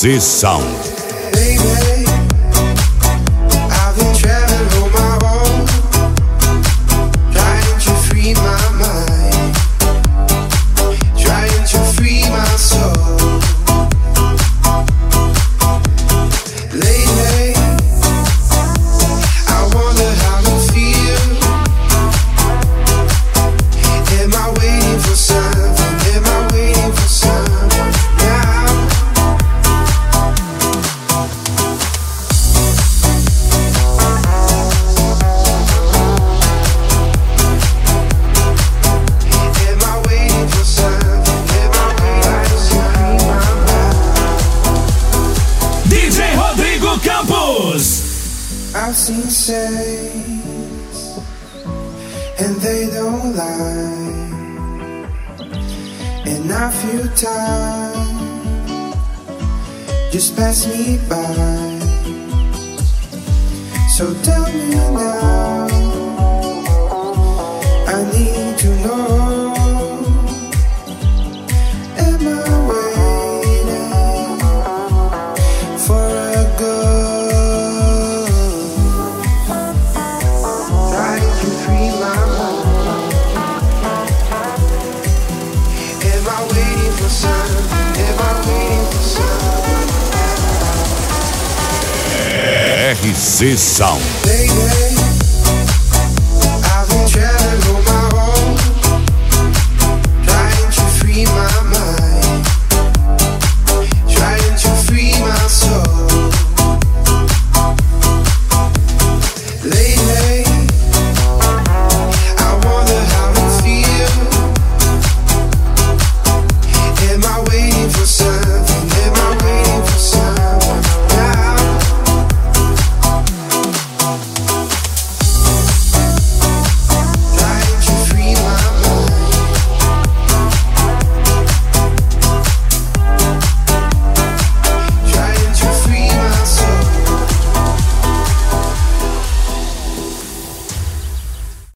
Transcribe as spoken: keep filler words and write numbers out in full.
C Sound. I've seen saints and they don't lie, and I feel time just pass me by. So tell me now, I need to know, am I waiting for a girl? R C Sound. Baby.